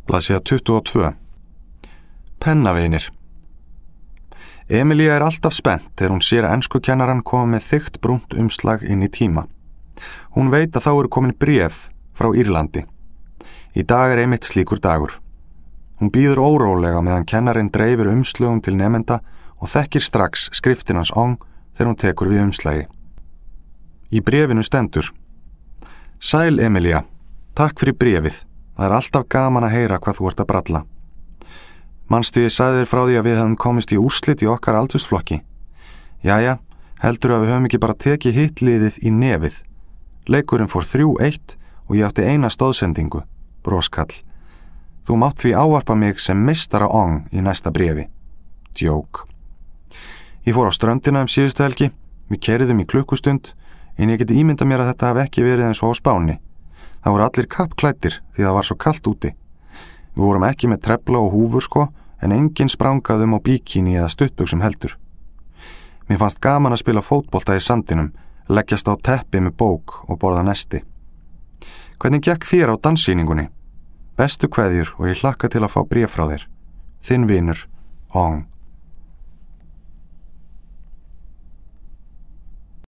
Blaðsíða 22. Pennavinir. Emilía alltaf spennt þegar hún sér enskukennarann koma með þykkt brúnt umslag inn í tíma. Hún veit að þá eru komin bréf frá Írlandi. Í dag einmitt slíkur dagur. Hún bíður órólega meðan kennarinn dreifir umslögum til nemenda og þekkir strax skriftin hans Ong þegar hún tekur við umslagi. Í bréfinu stendur: Sæl Emilía, takk fyrir bréfið. Það alltaf gaman að heyra hvað þú ert að bralla. Manstu ég sagði þér frá því að við höfum komist í úrslit í okkar aldursflokki. Jæja, heldur að við höfum ekki bara tekið hitt liðið í nefið. Leikurinn fór 3-1 og ég átti eina stóðsendingu, broskall. Þú mátt því ávarpa mig sem meistara Ong í næsta bréfi. Djók. Ég fór á ströndina síðustu helgi, við keyriðum í klukkustund, en ég geti ímyndað mér að þetta hafi ekki verið eins og á Spáni. Það voru allir kappklæddir því það var svo kalt úti. Við vorum ekki með trefla og húfur sko, en enginn sprangaði á bíkíni eða stuttbuxum heldur. Mér fannst gaman að spila fótbolta í sandinum, leggjast á teppi með bók og borða nesti. Hvernig gekk þér á danssýningunni? Bestu kveðjur og ég hlakka til að fá bréf frá þér. Þinn vinur, Ong.